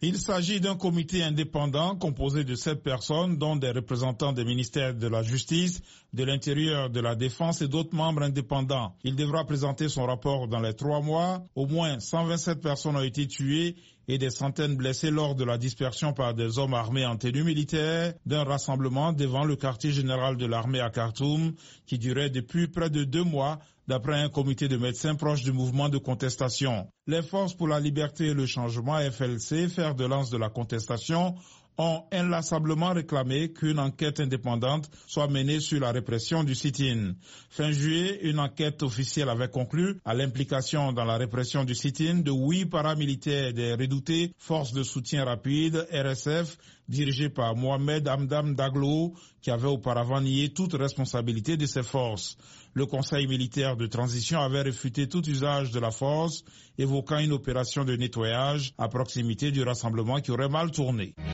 Il s'agit d'un comité indépendant composé de 7 personnes, dont des représentants des ministères de la Justice, de l'Intérieur, de la Défense et d'autres membres indépendants. Il devra présenter son rapport dans les 3 mois. Au moins 127 personnes ont été tuées et des centaines blessés lors de la dispersion par des hommes armés en tenue militaire d'un rassemblement devant le quartier général de l'armée à Khartoum qui durait depuis près de 2 mois d'après un comité de médecins proche du mouvement de contestation. Les Forces pour la liberté et le changement, FLC, fer de lance de la contestation, ont inlassablement réclamé qu'une enquête indépendante soit menée sur la répression du sit-in. Fin juillet, une enquête officielle avait conclu à l'implication dans la répression du sit-in de 8 paramilitaires des redoutées forces de soutien rapide, RSF, dirigées par Mohamed Hamdam Daglo, qui avait auparavant nié toute responsabilité de ces forces. Le Conseil militaire de transition avait réfuté tout usage de la force, évoquant une opération de nettoyage à proximité du rassemblement qui aurait mal tourné.